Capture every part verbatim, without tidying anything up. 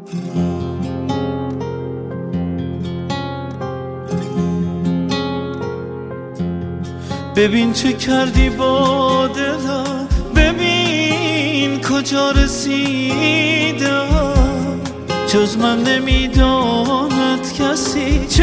ببین چه کردی با دلم، ببین کجا رسیدم. جز من نمیداند کسی چه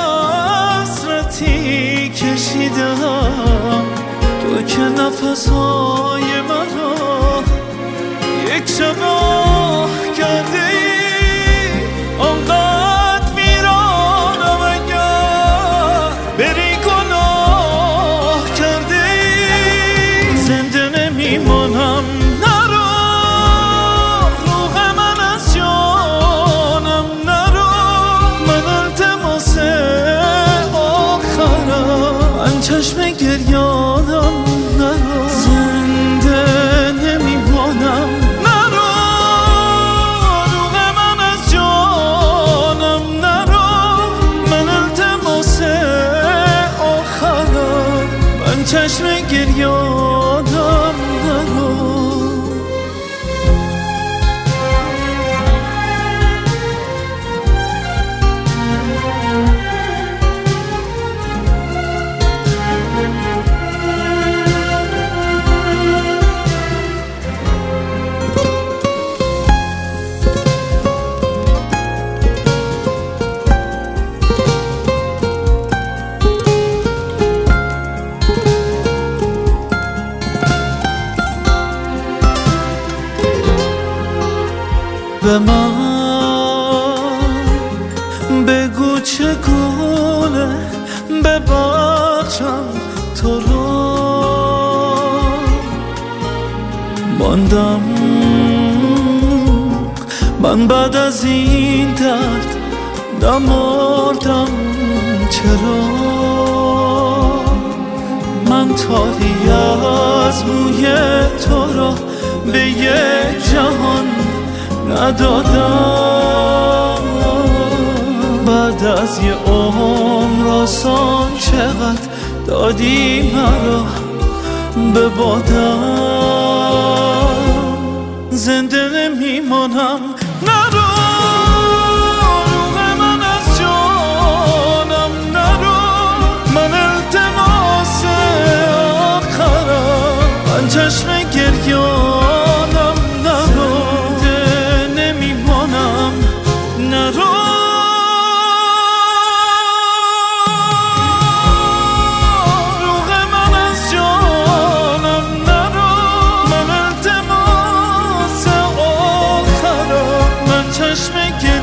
حسرتی کشیدم. تو که نفسهای مرا یک شب آه کرده ای، آنقدر میرانم اگر بری گناه کرده ای. زنده نمیمانم نرو، روح من از جانم نرو. من التماس آخرم، من چشم گریانم نرو. زنده نمیمانم نرو، روح من از جانم نرو. من التماس آخرم، من چشم گریانم نرو. به من بگو چگونه ببخشم تو رو. ماندم من بعد از این درد، نمردم چرا. من تاری از موی تو را به یک جهان ندادم. بعد از یه عمر آسان چقدر دادی مرا به بادم. زنده نمیمانم نرو، روح من از جانم نرو. من التماس آخرم، من چشم گریانم نرو. نرو، روح من از جانم نرو. من التماس آخرم، من چشم